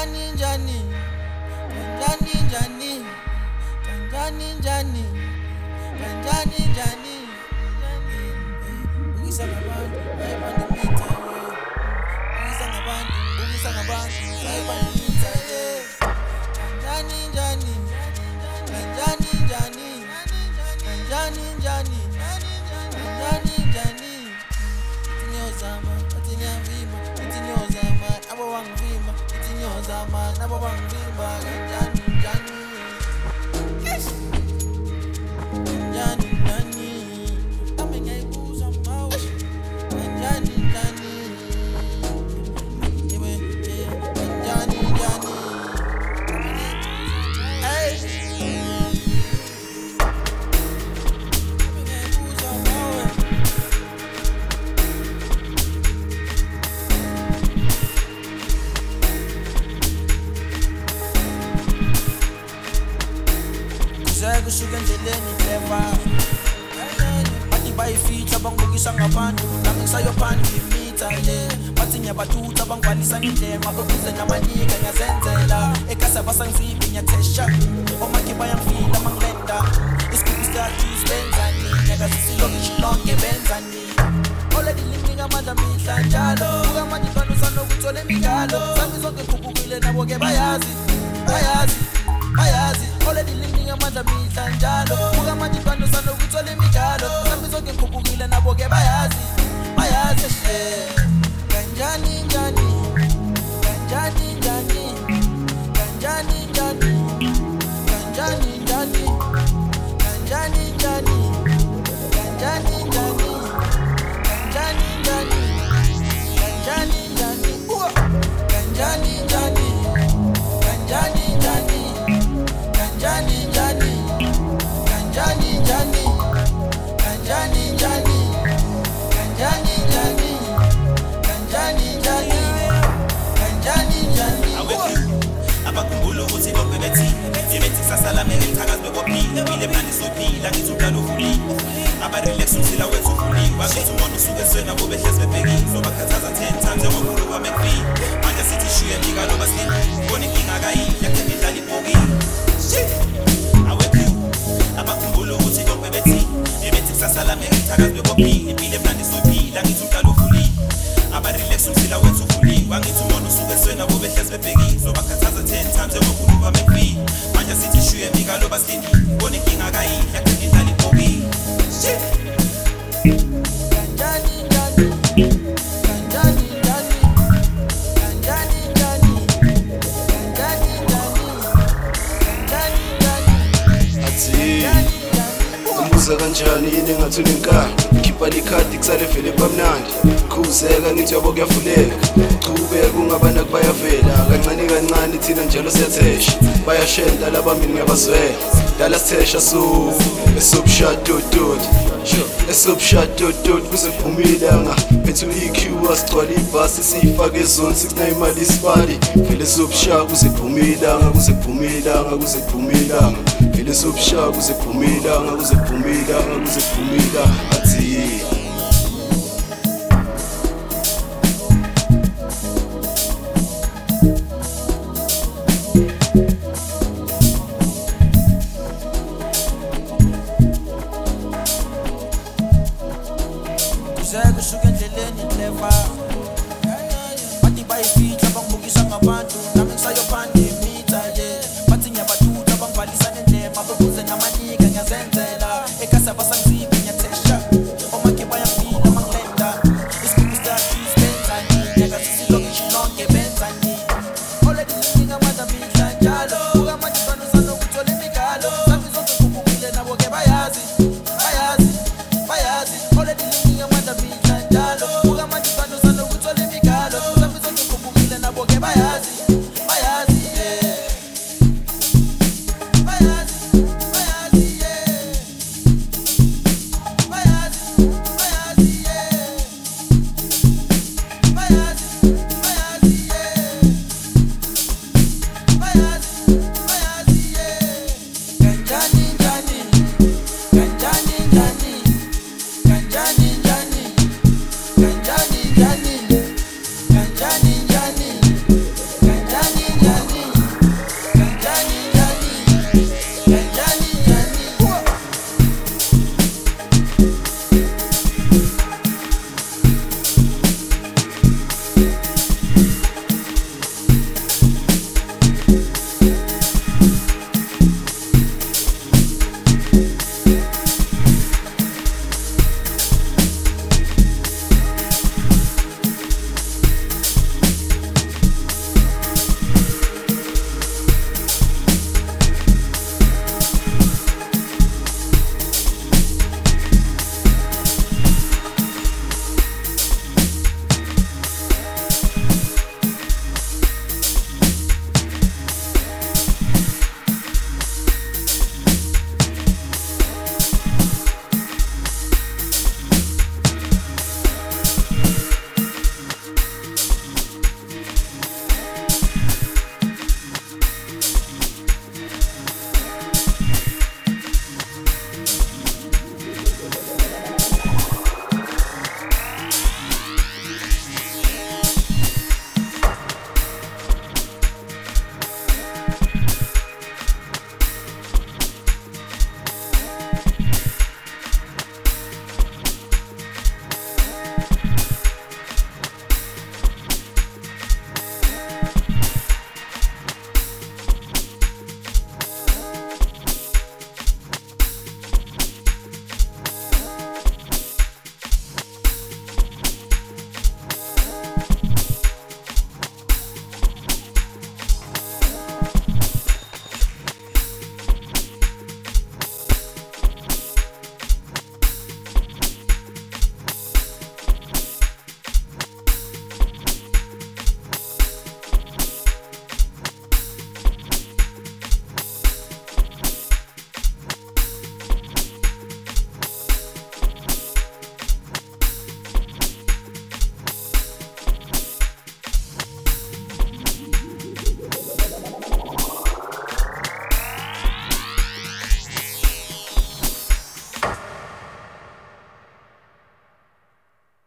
Kusuka endleleni clever bathi bayifitha bangibukisa ngabantu nami ngisayo phani ngimitha bathi ngiyabatutha bangibhalisa ngendlela okuze namanika ngiyazenzela ekhasa basangiziphi ngiyathesha omakhe bayangifila mangilenda isigubhu sikhathi sibenzani ngiyakazisilokishi lonke benzani already liningi amandla mihla njalo buka manje ifana usanokuthola emidlalo sami zonke ngikhuphukile nabo-ke bayazi already liningi amandla mihla njalo buka manje ifana usanokuthola emidlalo sami zonke ngikhuphukile nabo-ke bayazi kanjani njani kanjani njani kanjani njani kanjani njani kanjani njani kanjani njani kanjani njani kanjani njani kanjani njani kanjani njani kanjani njani kanjani njani kanjani njani kanjani njani kanjani njani kanjani njani abakhumbula ukuthi konke bethi kusasa ngithakazi bekophile phile mnandi sophila ngithi uqala uvulile abarelax umzila wethu uvulile bakithi umuntu usuke eswena bo behlezi bebhekile sobakhathaza 10 times njengomuntu kwamekufile manje sithi shuye mika loba sini bona inkinga kayihle yakhe idlala ibhokile awekho abakhumbula ukuthi konke bethi kusasa ngithakazi bekophile phile mnandi sophila ngithi uqala uvulile abarelax umzila wethu uvulile bakithi umuntu usuke eswena bo behlezi bebhekile sobakhathaza 10 times njengomuntu kwamekufile manje sithi shuye mika loba sini bona inkinga kayihle yakhe idlala ibhokile kanjani yini ngathi unenkani khipha likhadi kusale vele bamnandi khuzeka ngithi yabo kuyafuleka chubeka ungabana kubayavela kancane thina njalo siyathesha bayashenda labamini ngiyabazwela dala sithesha esubshadodod kuze kuphume ilanga phethu EQ asigcwala ibhasi siyifake ezone sikuna imali isipali vele subsha kuze kuphume ilanga vele subsha kuze kuphume ilanga athi